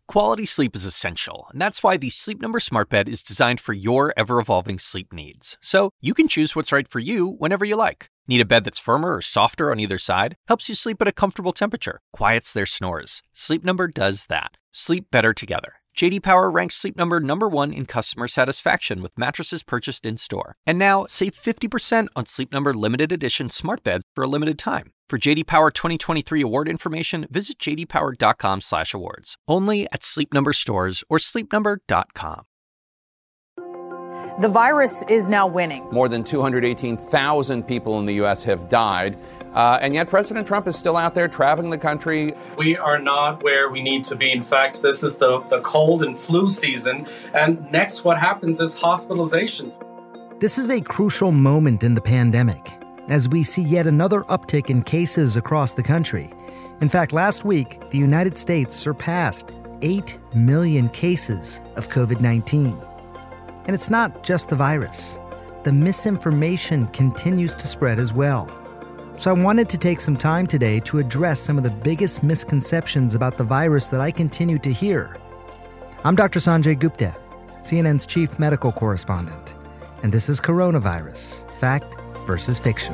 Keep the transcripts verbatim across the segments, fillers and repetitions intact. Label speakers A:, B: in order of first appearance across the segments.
A: Quality sleep is essential, and that's why the Sleep Number Smart Bed is designed for your ever-evolving sleep needs. So you can choose what's right for you whenever you like. Need a bed that's firmer or softer on either side? Helps you sleep at a comfortable temperature, quiets their snores. Sleep Number does that. Sleep better together. J D Power ranks Sleep Number number one in customer satisfaction with mattresses purchased in-store. And now, save fifty percent on Sleep Number limited edition smart beds for a limited time. For J D Power twenty twenty-three award information, visit j d power dot com slash awards. Only at Sleep Number stores or sleep number dot com.
B: The virus is now winning.
C: More than two hundred eighteen thousand people in the U S have died. Uh, and yet President Trump is still out there traveling the country.
D: We are not where we need to be. In fact, this is the, the cold and flu season. And next, what happens is hospitalizations.
E: This is a crucial moment in the pandemic, as we see yet another uptick in cases across the country. In fact, last week, the United States surpassed eight million cases of covid nineteen. And it's not just the virus. The misinformation continues to spread as well. So I wanted to take some time today to address some of the biggest misconceptions about the virus that I continue to hear. I'm Doctor Sanjay Gupta, C N N's chief medical correspondent, and this is Coronavirus, Fact versus Fiction.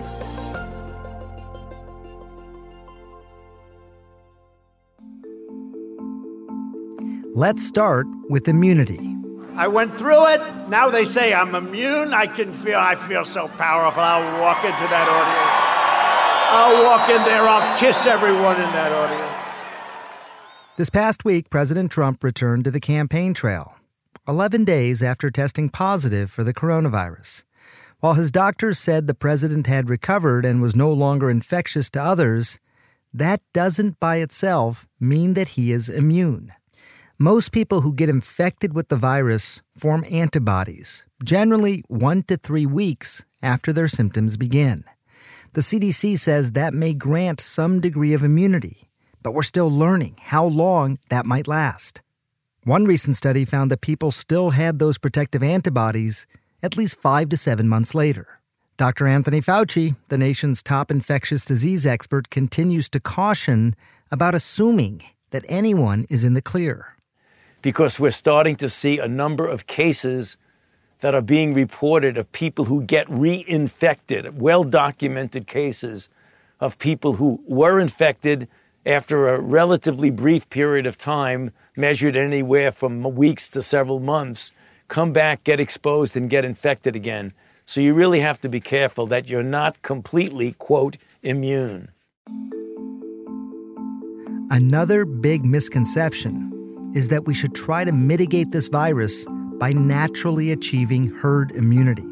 E: Let's start with immunity.
F: I went through it. Now they say I'm immune. I can feel, I feel so powerful. I'll walk into that audience. I'll walk in there. I'll kiss everyone in that audience.
E: This past week, President Trump returned to the campaign trail, eleven days after testing positive for the coronavirus. While his doctors said the president had recovered and was no longer infectious to others, that doesn't by itself mean that he is immune. Most people who get infected with the virus form antibodies, generally one to three weeks after their symptoms begin. The C D C says that may grant some degree of immunity, but we're still learning how long that might last. One recent study found that people still had those protective antibodies at least five to seven months later. Doctor Anthony Fauci, the nation's top infectious disease expert, continues to caution about assuming that anyone is in the clear.
G: Because we're starting to see a number of cases that are being reported of people who get reinfected, well-documented cases of people who were infected after a relatively brief period of time, measured anywhere from weeks to several months, come back, get exposed, and get infected again. So you really have to be careful that you're not completely, quote, immune.
E: Another big misconception is that we should try to mitigate this virus by naturally achieving herd immunity.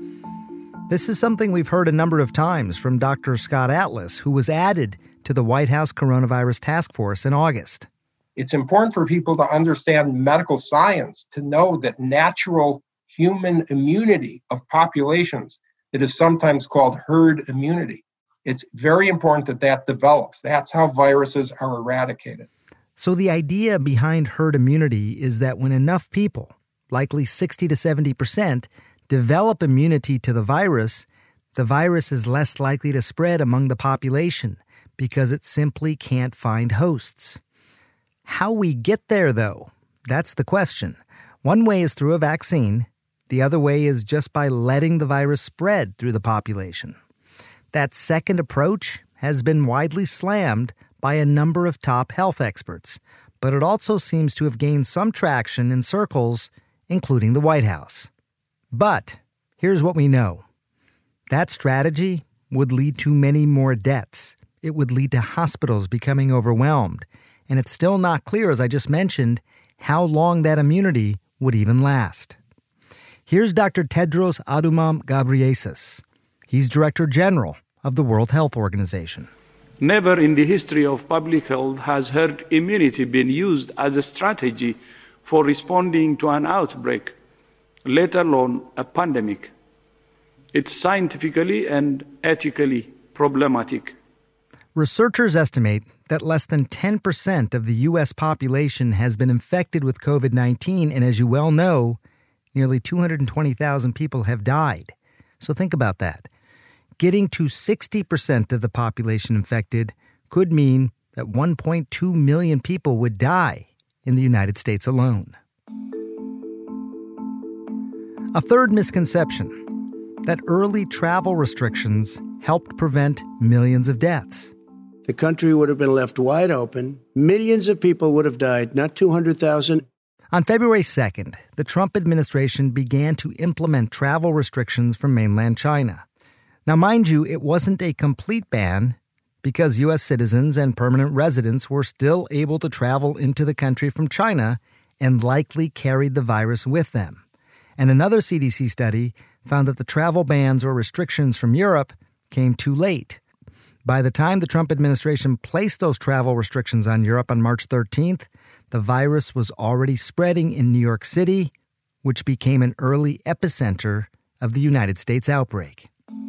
E: This is something we've heard a number of times from Doctor Scott Atlas, who was added to the White House Coronavirus Task Force in August.
H: It's important for people to understand medical science, to know that natural human immunity of populations, that is sometimes called herd immunity. It's very important that that develops. That's how viruses are eradicated.
E: So the idea behind herd immunity is that when enough people, likely sixty to seventy percent, develop immunity to the virus, the virus is less likely to spread among the population because it simply can't find hosts. How we get there, though, that's the question. One way is through a vaccine. The other way is just by letting the virus spread through the population. That second approach has been widely slammed by a number of top health experts, but it also seems to have gained some traction in circles, including the White House. But here's what we know. That strategy would lead to many more deaths. It would lead to hospitals becoming overwhelmed. And it's still not clear, as I just mentioned, how long that immunity would even last. Here's Doctor Tedros Adhanom Ghebreyesus. He's Director General of the World Health Organization.
I: Never in the history of public health has herd immunity been used as a strategy for responding to an outbreak, let alone a pandemic. It's scientifically and ethically problematic.
E: Researchers estimate that less than ten percent of the U S population has been infected with covid nineteen, and as you well know, nearly two hundred twenty thousand people have died. So think about that. Getting to sixty percent of the population infected could mean that one point two million people would die in the United States alone. A third misconception, that early travel restrictions helped prevent millions of deaths.
J: The country would have been left wide open. Millions of people would have died, not two hundred thousand.
E: On February second, the Trump administration began to implement travel restrictions from mainland China. Now, mind you, it wasn't a complete ban because U S citizens and permanent residents were still able to travel into the country from China and likely carried the virus with them. And another C D C study found that the travel bans or restrictions from Europe came too late. By the time the Trump administration placed those travel restrictions on Europe on March thirteenth, the virus was already spreading in New York City, which became an early epicenter of the United States outbreak.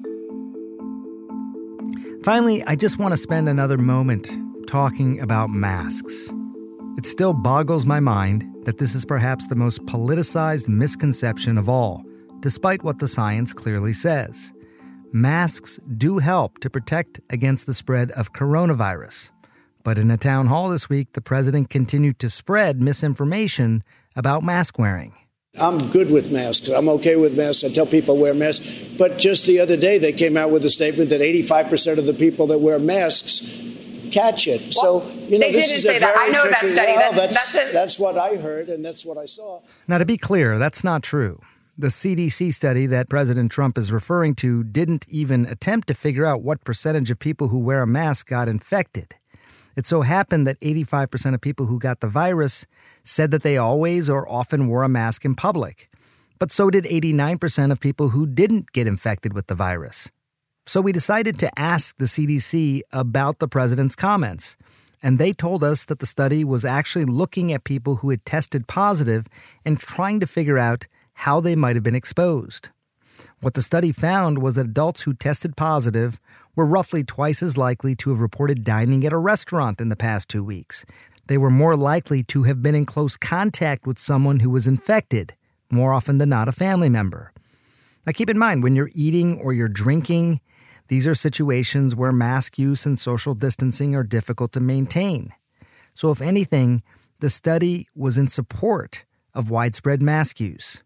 E: Finally, I just want to spend another moment talking about masks. It still boggles my mind that this is perhaps the most politicized misconception of all, despite what the science clearly says. Masks do help to protect against the spread of coronavirus. But in a town hall this week, the president continued to spread misinformation about mask wearing.
J: I'm good with masks. I'm okay with masks. I tell people wear masks. But just the other day, they came out with a statement that eighty-five percent of the people that wear masks catch it.
K: Well,
J: so, you know,
K: they
J: this
K: didn't
J: is
K: say
J: a
K: that.
J: very
K: I know
J: tricky,
K: that study.
J: Well,
K: that's
J: that's,
K: that's, a,
J: that's what I heard, and that's what I saw.
E: Now, to be clear, that's not true. The C D C study that President Trump is referring to didn't even attempt to figure out what percentage of people who wear a mask got infected. It so happened that eighty-five percent of people who got the virus said that they always or often wore a mask in public. But so did eighty-nine percent of people who didn't get infected with the virus. So we decided to ask the C D C about the president's comments. And they told us that the study was actually looking at people who had tested positive and trying to figure out how they might have been exposed. What the study found was that adults who tested positive were roughly twice as likely to have reported dining at a restaurant in the past two weeks. They were more likely to have been in close contact with someone who was infected, more often than not a family member. Now keep in mind, when you're eating or you're drinking, these are situations where mask use and social distancing are difficult to maintain. So if anything, the study was in support of widespread mask use.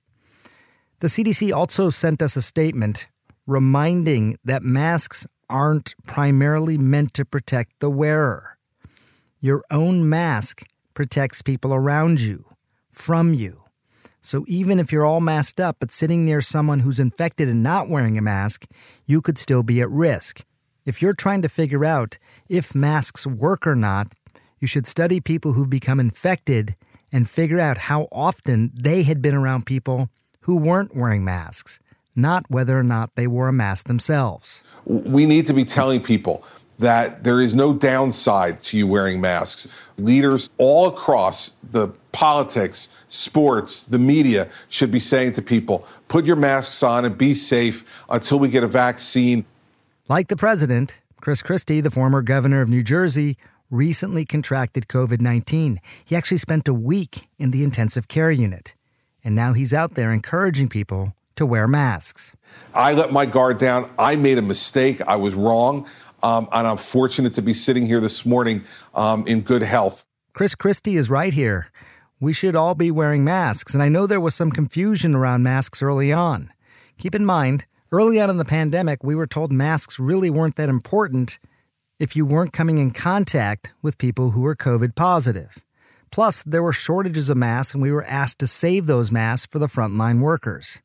E: The C D C also sent us a statement reminding that masks aren't primarily meant to protect the wearer. Your own mask protects people around you, from you. So even if you're all masked up but sitting near someone who's infected and not wearing a mask, you could still be at risk. If you're trying to figure out if masks work or not, you should study people who've become infected and figure out how often they had been around people who weren't wearing masks, not whether or not they wore a mask themselves.
L: We need to be telling people that there is no downside to you wearing masks. Leaders all across the politics, sports, the media should be saying to people, put your masks on and be safe until we get a vaccine.
E: Like the president, Chris Christie, the former governor of New Jersey, recently contracted covid nineteen. He actually spent a week in the intensive care unit. And now he's out there encouraging people to wear masks.
L: I let my guard down. I made a mistake. I was wrong. Um, and I'm fortunate to be sitting here this morning um, in good health.
E: Chris Christie is right here. We should all be wearing masks. And I know there was some confusion around masks early on. Keep in mind, early on in the pandemic, we were told masks really weren't that important if you weren't coming in contact with people who were COVID positive. Plus, there were shortages of masks, and we were asked to save those masks for the frontline workers.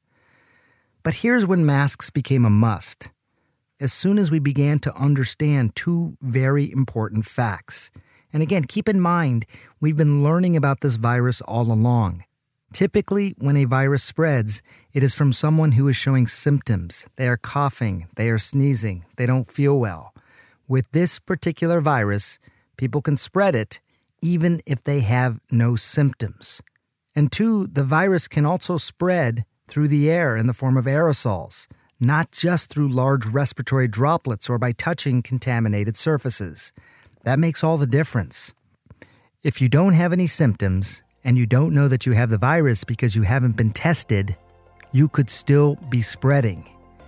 E: But here's when masks became a must. As soon as we began to understand two very important facts. And again, keep in mind, we've been learning about this virus all along. Typically, when a virus spreads, it is from someone who is showing symptoms. They are coughing, they are sneezing, they don't feel well. With this particular virus, people can spread it even if they have no symptoms. And two, the virus can also spread through the air in the form of aerosols, not just through large respiratory droplets or by touching contaminated surfaces. That makes all the difference. If you don't have any symptoms and you don't know that you have the virus because you haven't been tested, you could still be spreading.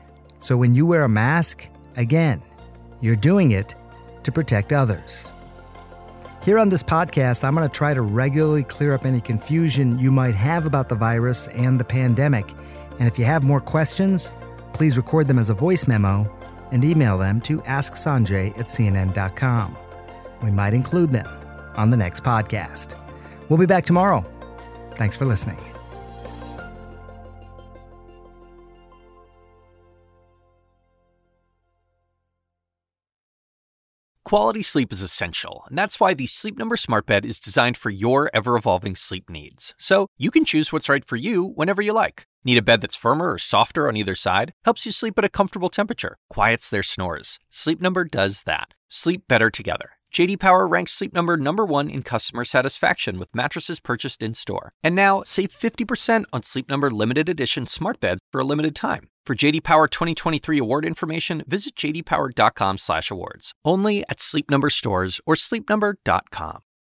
E: So when you wear a mask, again, you're doing it to protect others. Here on this podcast, I'm going to try to regularly clear up any confusion you might have about the virus and the pandemic. And if you have more questions, please record them as a voice memo and email them to ask sanjay at c n n dot com. We might include them on the next podcast. We'll be back tomorrow. Thanks for listening.
A: Quality sleep is essential, and that's why the Sleep Number Smart Bed is designed for your ever-evolving sleep needs. So you can choose what's right for you whenever you like. Need a bed that's firmer or softer on either side? Helps you sleep at a comfortable temperature. Quiets their snores. Sleep Number does that. Sleep better together. J D Power ranks Sleep Number number one in customer satisfaction with mattresses purchased in-store. And now, save fifty percent on Sleep Number limited edition smart beds for a limited time. For J D Power twenty twenty-three award information, visit j d power dot com slash awards. Only at Sleep Number stores or sleep number dot com.